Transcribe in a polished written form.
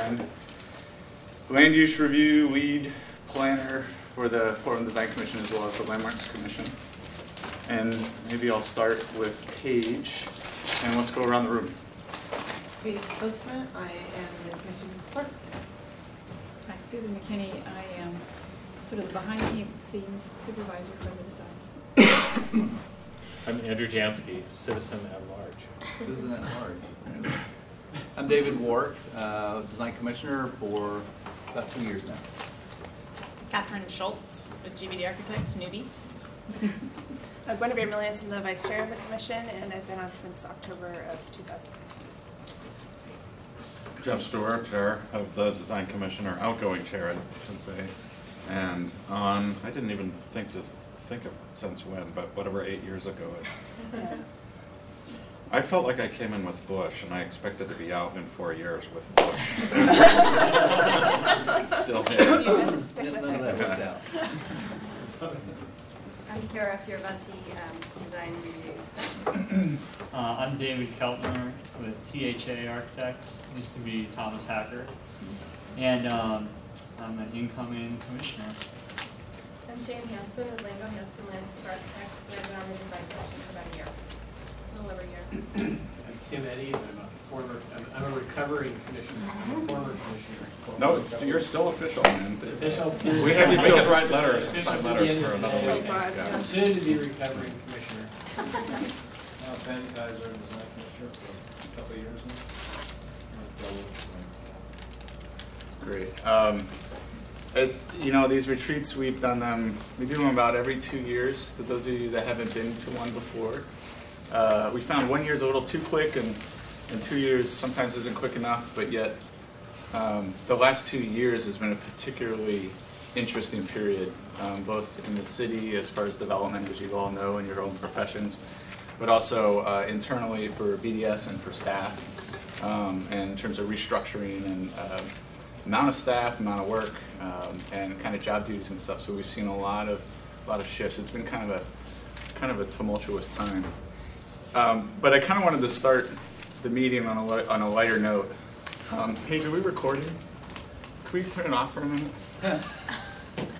and land use review lead planner for the Portland Design Commission as well as the Landmarks Commission. And maybe I'll start with Paige, and let's go around the room. Paige Postma, I am the commission's clerk. Hi, Susan McKinney. I am sort of the behind-the-scenes supervisor for the design. I'm Andrew Jansky, citizen at large. Citizen at large. I'm David Wark, design commissioner for about 2 years now. Catherine Schultz with GBD Architects, newbie. Guinevere Milius, I'm the vice chair of the commission, and I've been on since October of 2006. Jeff Stewart, chair of the design commission, or outgoing chair, I should say. And on, I didn't even think of since when, but whatever 8 years ago is. I felt like I came in with Bush, and I expected to be out in 4 years with Bush. Still here. None of that worked out. I'm Kara Fioravanti, design reviews. I'm David Keltner with THA Architects, used to be Thomas Hacker, and I'm an incoming commissioner. I'm Shane Hansen with Lango Hansen Landscape Architects, and I've been on the design commission for about a year, a little over a year. I'm Tim Eddy, and I'm a recovering commissioner. I'm a former commissioner. No, you're still official, man. Official. We have you till write letters, Official sign to the letters end for of the another day. week. Yeah. Soon to be recovering commissioner. Ben Kaiser, design commissioner for a couple of years now. Great. As you know, these retreats, we do them about every 2 years. To those of you that haven't been to one before, we found 1 year is a little too quick, and 2 years sometimes isn't quick enough, but yet the last 2 years has been a particularly interesting period, both in the city as far as development, as you all know in your own professions, but also internally for BDS and for staff, and in terms of restructuring and amount of staff, amount of work, and kind of job duties and stuff. So we've seen a lot of shifts. It's been kind of a tumultuous time. But I kind of wanted to start the meeting on a lighter note. Paige, are we recording? Can we turn it off for a minute?